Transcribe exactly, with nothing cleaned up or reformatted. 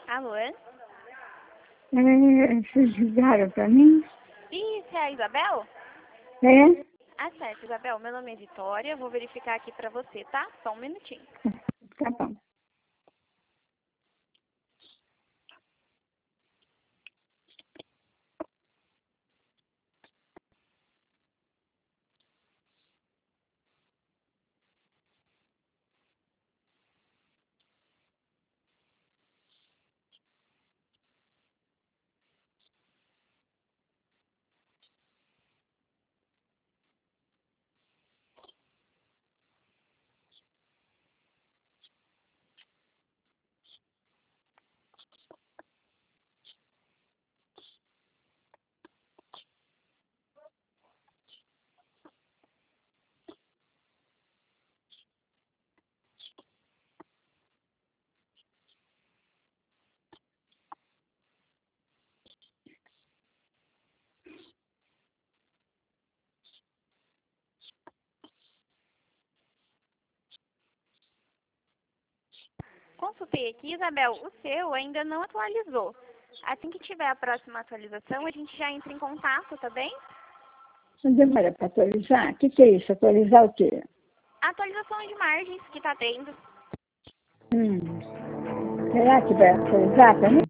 Alô? É, vocês ligaram pra mim? Isso, é a Isabel? É? Ah, certo, Isabel. Meu nome é Vitória. Vou verificar aqui pra você, tá? Só um minutinho. Tá bom. Consultei aqui, Isabel. O seu ainda não atualizou. Assim que tiver a próxima atualização, a gente já entra em contato, tá bem? Não demora pra atualizar? O que, que é isso? Atualizar o quê? A atualização de margens que tá tendo. Hum. Será que vai atualizar pra mim?